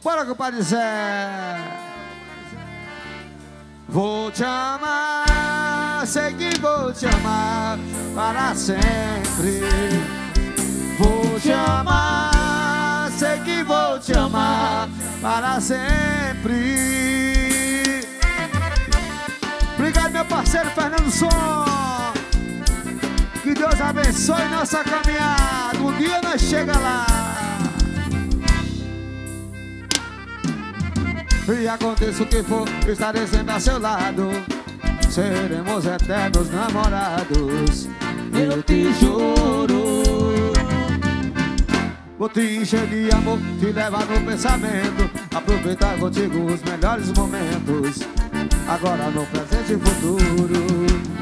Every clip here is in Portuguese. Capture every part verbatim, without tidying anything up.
Bora, compadre Zé. Vou te amar, sei que vou te amar para sempre. Vou te amar, sei que vou te amar para sempre. Obrigado, meu parceiro Fernando Som. Que Deus abençoe nossa caminhada. Um dia nós chega lá. E aconteça o que for, estarei sempre a seu lado. Seremos eternos namorados, eu te juro. Vou te encher de amor, te levar no pensamento, aproveitar contigo os melhores momentos, agora no presente e futuro.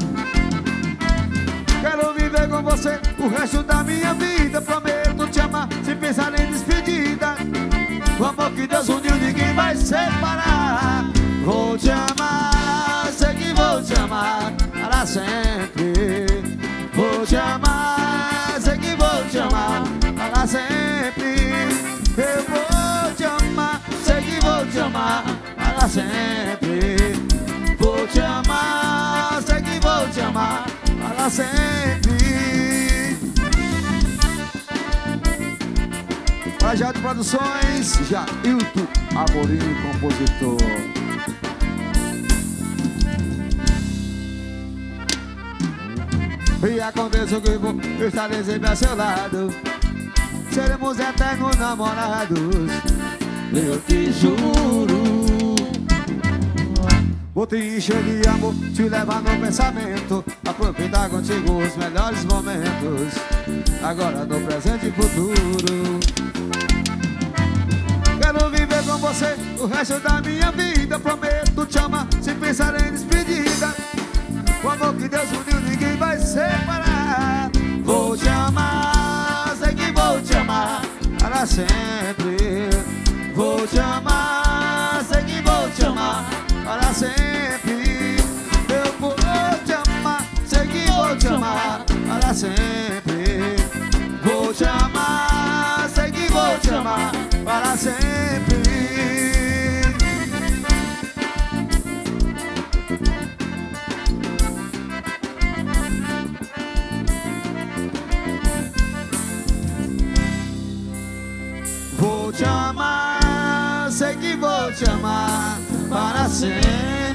Quero viver com você o resto da minha vida. Prometo te amar sem pensar em despedida. O amor que Deus uniu ninguém vai separar. Vou te amar, sei que vou te amar para sempre. Vou te amar, sei que vou te amar para sempre. Eu vou te amar, sei que vou te amar para sempre. Vou te amar, sei que vou te amar para sempre. Rajado Produções, Jailton Amorim, compositor. E aconteça o que for, eu estarei sempre a seu lado. Seremos eternos namorados, eu te juro. Vou te encher de amor, te levar no pensamento, aproveitar contigo os melhores momentos, agora no presente e futuro. Quero viver com você o resto da minha vida. Prometo te amar sem pensar em despedida. O amor que Deus uniu ninguém vai separar. Vou te amar, sei que vou te amar para sempre. Vou te amar, sei que vou te amar para sempre. Eu vou te amar, sei que vou te amar para sempre. Vou te amar, sei que vou te amar para sempre. Vou te amar, sei que vou te amar para sempre.